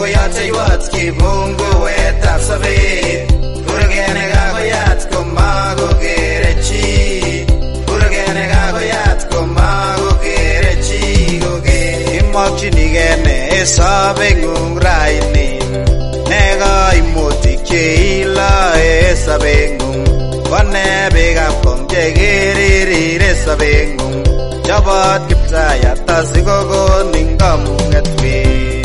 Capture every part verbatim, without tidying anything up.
koyateiwot kibunguwetab sobet kurgene kakoyat komagokere chi kurgene kakoyat komagokere chi koker imokyinigei ne sobeng'ung raini ne kaimutik cheiloe sobeng'ung kone biikab kong chekiririre sobeng'ung chobot Kiptayat asikokonin kamung'et wee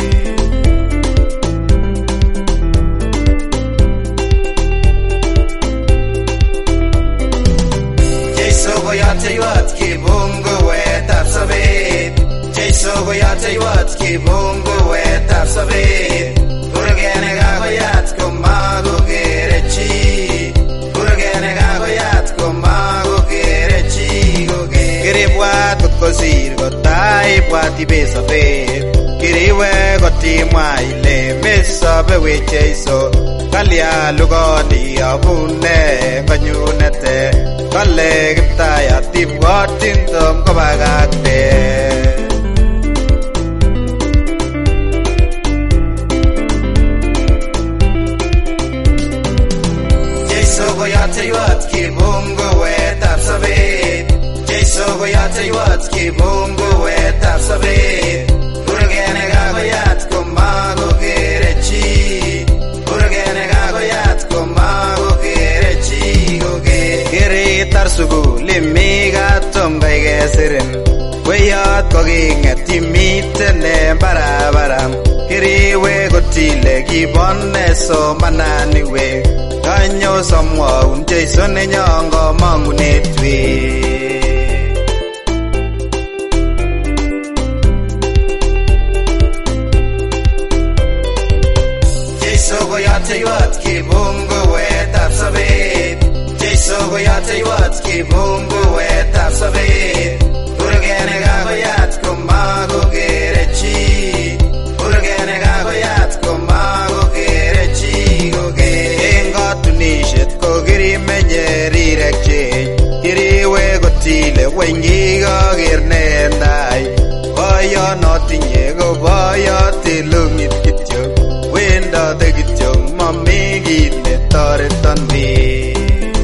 Jeiso koyateiwot kibunguwetab sobet Jeiso koyateiwot kibunguwetab sobet kurgene kakoyat komagokere chi kurgene kakoyat komagokere chi koker kiribwat kot kosir kotaibwat ibe sobet kiriwe kotimwa ile mesobe we Jeiso kalya lugoni abune konyunete kale Kiptayat ibwotin tom kobakakte Jeiso koyateiwot kibunguwetab sobet Jeiso koyateiwot kibunguwetab sobet kurgene kakoyat komagokere chi kurgene kakoyat komagokere chi koker kiritar sukul imi katom kai kesirin weyot koking'et imiten en barabara kiriwe kotile kibone somananiwe kanyo somwaun Jeiso nenyon komong'unet wee Jeiso koyateiwot kibunguwetab sobet Jeiso koyateiwot kibunguwetab sobet kurgene kakoyat komagokere chi kurgene kakoyat komagokere chi koker eng katunishet ko kirimenye rirek chech kiriwe kotile wenyi koker nendai boyot notinye ko boyot ilung'it kityo wendote kityo mami kit netoreton biik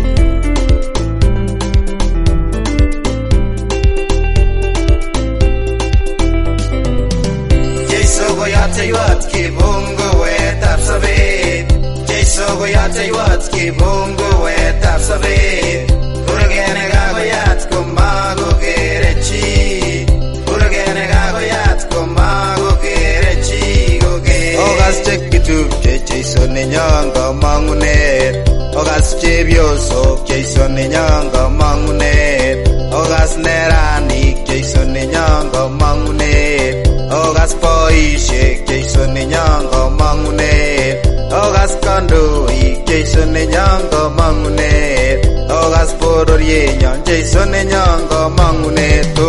Jeiso koyateiwot kibunguwetab sobet Jeiso koyateiwot kibunguwetab sobet kurgene kakoyat komagokere chi kurgene kakoyat komagokere chi koker okas chekitupche Jeiso nenyon komong'unet okas chepyosok Jeiso nenyon komong'unet okas neranik Jeiso nenyon komong'unet okas boisiek Jeiso nenyon komong'unet okas kandoik Jeiso nenyon komong'unet okas bororienyon Jeiso nenyon komong'unet